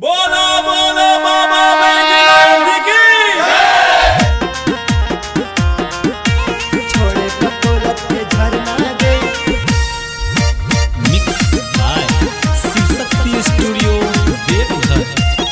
बोलो बोलो बाबा बैजनाथ की छोड़े ककोलत के झरना दे। Mix by Shivshakti studio Deoghar.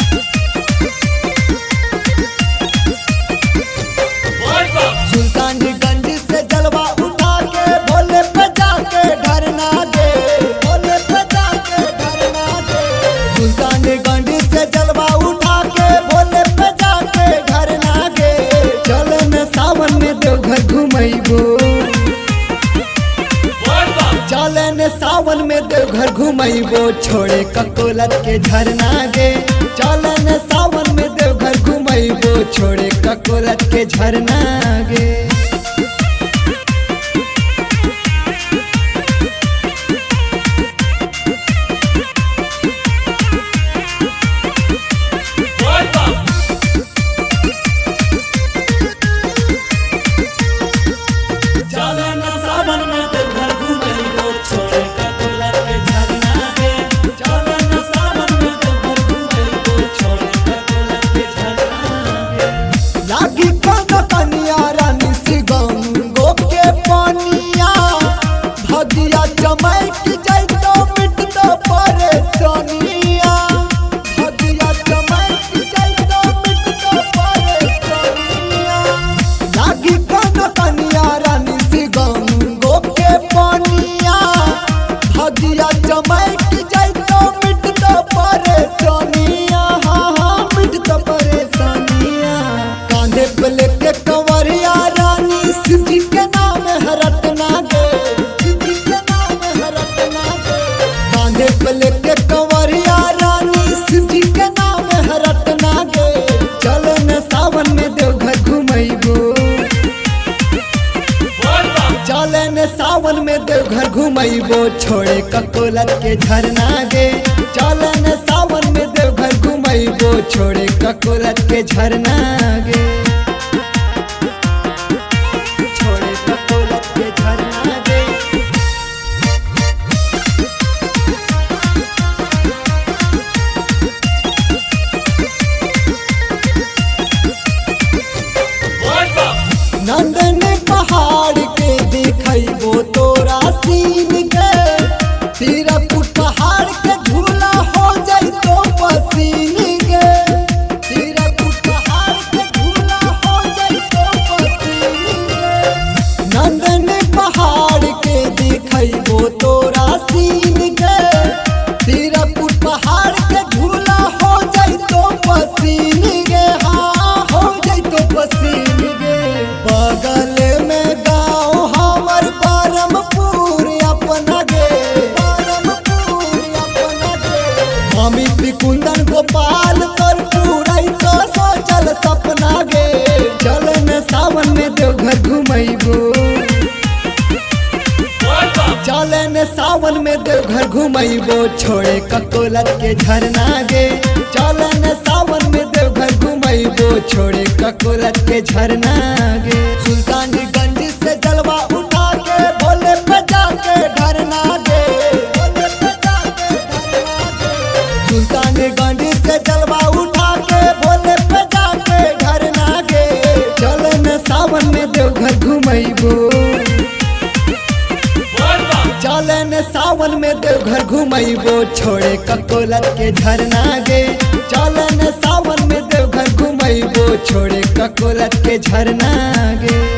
Sultanganj से जलवा उठा के भोले पे जाके धरना दे, भोले पे जाके धरना दे। सुल्तानगंज से जलवा उठा के भोले पे जाके धरना दे। चले न सावन में देवघर घुमैबो, चले न सावन में देवघर घुमैबो। छोड़े ककोलत के झरना गे, चले न सावन में देवघर घुमैबो। छोड़े ककोलत के झरना गे। चले न सावन में देवघर घुमैबो। छोड़े ककोलत के झरना गे, चले न सावन में देवघर घुमैबो। छोड़े ककोलत के झरना गे। लागी कन कनिया रानी सी गंगो के पानिया, भगिया चमक जैतो मिटतो परेशानिया, भगिया चमक जैतो मिटतो परेशानिया। लागी कन कनिया रानी सी गंगो के पानिया, भगिया चमक जैतो मिटतो परेशानिया। हाँ हाँ मिटतो परेशानिया। कांधे पे लेके कंवरिया रानी शिव जी के नाम है रटना गे, शिव जी के नाम है रटना गे। कांधे पे लेके कंवरिया रानी शिव जी के नाम है रटना गे। चलो न सावन में देवघर घुमैबो, चले न सावन में देवघर घुमैबो। छोड़े ककोलत के झरना गे, चले न सावन में देवघर घुमैबो। छोड़े ककोलत के झरना गे, छोड़े ककोलत के झरना गे। नंदन पहाड़ के देखैबो तोरा सीन के, तीरपुर पहाड़ के झूला हो जैतो पसीन गे, तीरपुर पहाड़ के झूला हो जैतो पसीन गे। नंदन पहाड़ के देखैबो तोरा सीन के, तीरपुर पहाड़ के झूला हो जैतो पसीन गे। हाँ हो जैतो पसीन गे। बगल में गाँव हमर परमपुर अपना गे, परमपुर अपना गे। अमित कुंदन गोपाल तोर पूरा तो सोचल सपना गे। चल न सावन में देवघर घुमैबो, चल न सावन में देवघर घुमैबो। छोड़े ककोलत के झरना गे, चल न सावन में देवघर घुमैबो। छोड़े ककोलत के झरना गे। सुल्तानगंज से जलवा उठा के भोले पे जाके धरना गे, भोले पे जाके धरना गे। सुल्तानगंज से जलवा उठा के भोले पे जाके धरना गे। चल न सावन में देवघर घुमैबो, चले न सावन में देवघर घुमैबो। छोड़े ककोलत के झरना गे, चले न सावन में देवघर घुमैबो। छोड़े ककोलत के झरना गे।